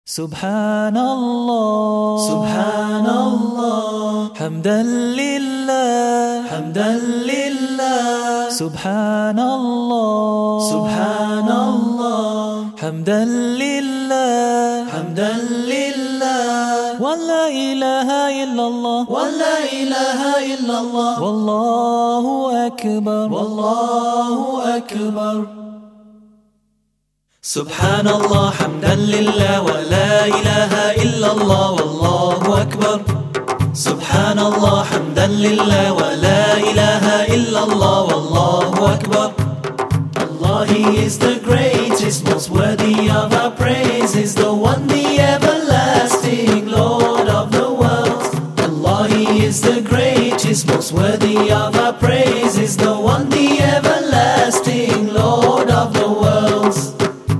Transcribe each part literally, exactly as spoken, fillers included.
Subhanallah, Subhanallah, Hamdan lillah, Hamdan lillah, Subhanallah, Subhanallah, Hamdan lillah, Hamdan lillah, wa la ilaha illallah, wa la ilaha illallah, wallahu akbar, wallahu akbar. Subhanallah, hamdan lillah, wa la ilaha illallah, wallahu akbar. Subhanallah, hamdan lillah, wa la ilaha illallah, wallahu akbar. Allah, He is the greatest, most worthy of our praise, is the one, the everlasting Lord of the world. Allah, He is the greatest, most worthy of our praise, is the one, the everlasting Lord of the worlds.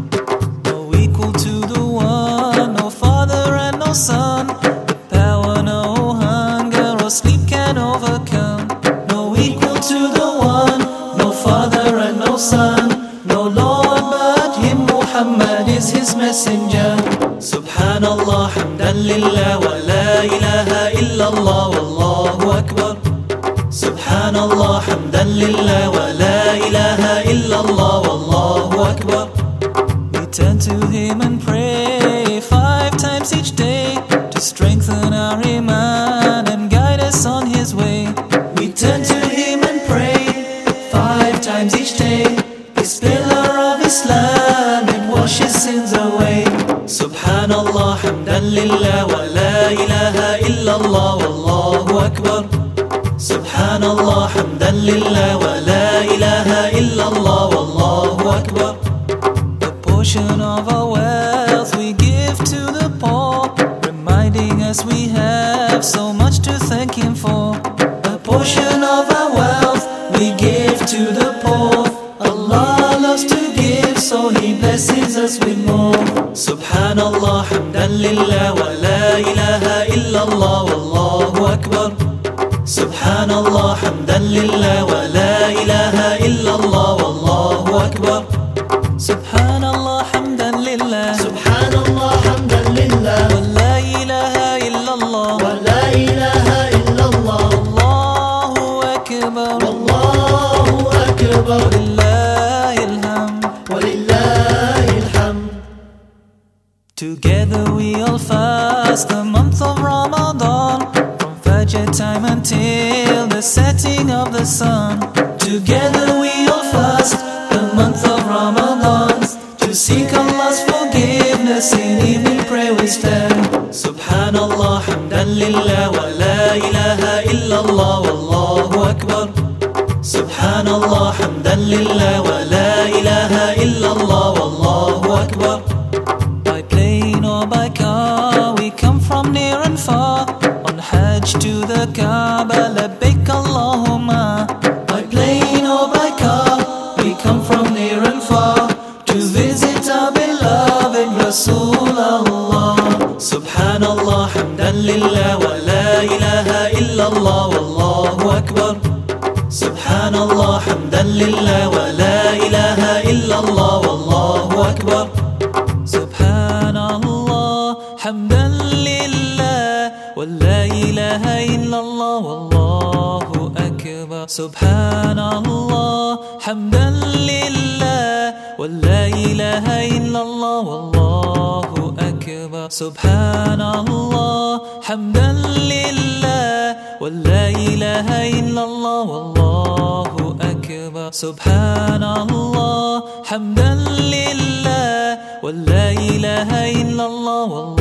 Son, the power no hunger or sleep can overcome. No equal to the one, no father and no son, no Lord but Him, Muhammad is His messenger. Subhanallah, hamdan lillah, wa la ilaha illallah, wallahu akbar. Subhanallah, hamdan lillah, wa la ilaha illallah, wallahu akbar. We turn to Him and pray five times each day, strengthen our iman and guide us on His way. We turn to Him and pray five times each day, this pillar of Islam, it washes sins away. Subhanallah, hamdan lillah, wa la ilaha illallah, wallahu akbar. Subhanallah, hamdan lillah, wa la ilaha illallah, wallahu akbar. A portion of our wealth we give to the poor, reminding us we have so much to thank Him for. A portion of our wealth we give to the poor. Allah loves to give, so He blesses us with more. Subhanallah, hamdan lillah, wa la ilaha illallah, wallahu akbar. Subhanallah, hamdan lillah, wa la ilaha illallah, wallahu akbar. Subhanallah, hamdan lillah, Subhanallah, hamdan lillah, wa la ilaha illallah, wa la ilaha illallah, Allahu akbar, wallahu akbar, walillahil hamd, walillahil hamd. Together we all fast the month of Ramadan, from Fajr time until the setting of the sun. Together we all fast the month of Ramadan, to seek Allah's forgiveness, in evening prayer we stand. Subhanallah, hamdan lillah, wa la ilaha illallah, wallahu akbar. Subhanallah, hamdan lillah, wa la ilaha illallah, wallahu akbar. By plane or by car we come from near and far, on Hajj to the Kaaba, labbaik Allahumma. By plane or by car we come from near and far, to visit our beloved Rasulullah. Subhanallah, hamdan lillah, wa la ilaha illallah, wallahu akbar. Subhanallah, hamdan lillah, wa la ilaha illallah, wallahu akbar. Subhanallah, hamdan lillah, wa la ilaha illallah, wallahu akbar. Subhanallah, hamdan lillah, wa la ilaha illallah, wallahu akbar. Subhanallah, hamdan lillah, wa la ilaha illallah, wallahu akbar. Subhanallah, hamdan lillah, wa la ilaha illallah, wallahu